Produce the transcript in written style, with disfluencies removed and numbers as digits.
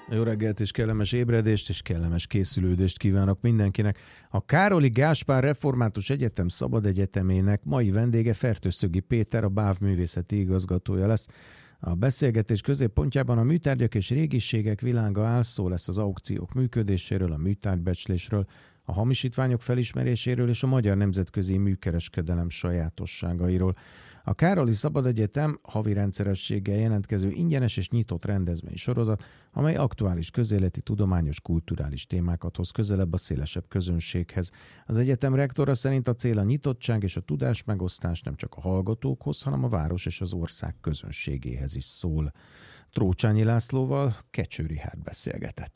Jó reggelt és kellemes ébredést és kellemes készülődést kívánok mindenkinek. A Károli Gáspár Református Egyetem Szabad Egyetemének mai vendége Fertőszögi Péter, a BÁV művészeti igazgatója lesz. A beszélgetés középpontjában a műtárgyak és régiségek világa áll, szó lesz az aukciók működéséről, a műtárgybecslésről, a hamisítványok felismeréséről és a magyar nemzetközi műkereskedelem sajátosságairól. A Károli Szabad Egyetem havi rendszerességgel jelentkező ingyenes és nyitott rendezvény sorozat, amely aktuális közéleti, tudományos, kulturális témákat hoz közelebb a szélesebb közönséghez. Az egyetem rektora szerint a cél a nyitottság és a tudásmegosztás nem csak a hallgatókhoz, hanem a város és az ország közönségéhez is szól. Trócsányi Lászlóval Kecső Richárd beszélgetett.